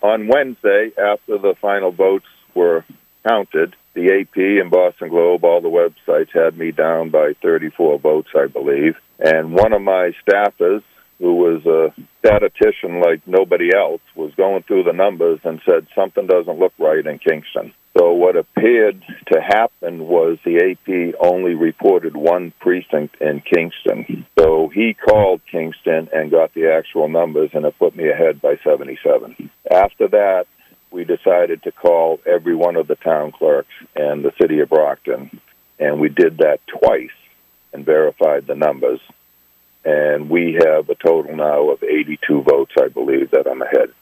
on Wednesday, after the final votes were counted, the AP and Boston Globe, all the websites had me down by 34 votes, I believe. And one of my staffers, who was a statistician like nobody else, was going through the numbers and said something doesn't look right in Kingston. So what appeared to happen was the AP only reported one precinct in Kingston. So he called Kingston and got the actual numbers, and it put me ahead by 77. After that, we decided to call every one of the town clerks and the city of Brockton, and we did that twice and verified the numbers. And we have a total now of 82 votes, I believe, that I'm ahead.